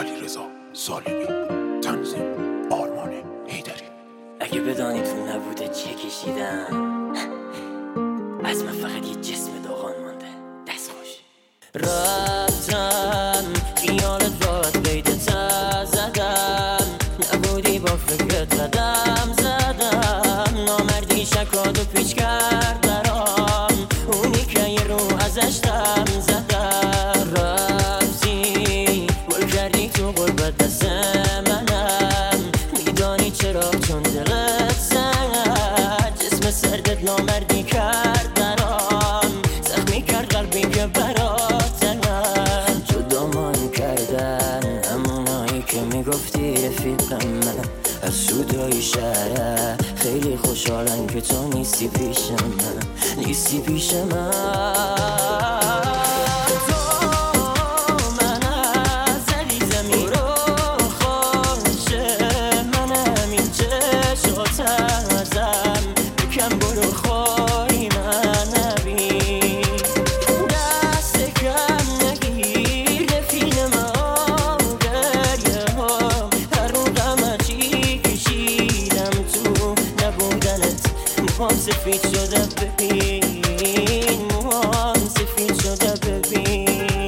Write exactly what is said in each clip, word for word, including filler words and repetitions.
علیرضا سالمی، تنظیم آرمان حیدری. اگه بدانی تو نبوده چه کشیدم، از من فقط یه جسم داغان مانده. دست خوش رفتم خیالت راحت بیدت زدم، نبودی با فکرت قدم زدم، نامردی شکاد و پیچ کرد برام، اونی که یه رو ازش دم زدم. رفتی گل کردی تو قربت دست منم، میدانی چرا؟ چون دلت زد جسم سردت نامردی کرد برام، زخمی کرد قلبی که براتنم. جدامان کردن همونایی که میگفتی رفیقم من، از سودای شهره خیلی خوشحالن که تو نیستی پیش من، نیستی پیش من. موهام سفید شده ببین، موهام سفید شده ببین.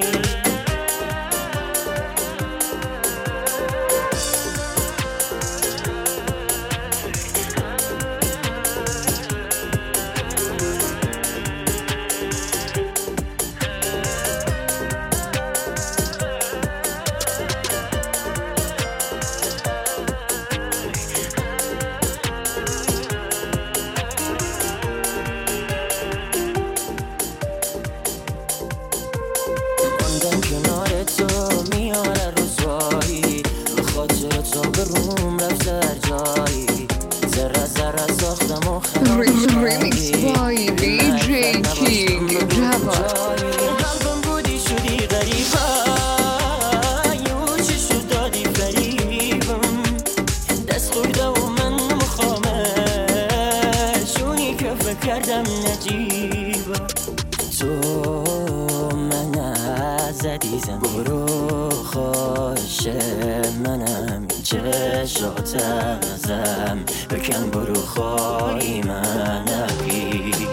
کنار تو میاره رسوایی، به خاطر تو به روم رفت در جایی، ذره ذره ساختم و Remix by دی جی King جواد. قلبم بودی شدی غریبه، یو چشو دادی فریبم، دست خورده و من مخامش، اونی که فکر کردم نجیبه. تو عزیزم برو خوش منم، چشاتم ازم بکن برو خواهی من نبی.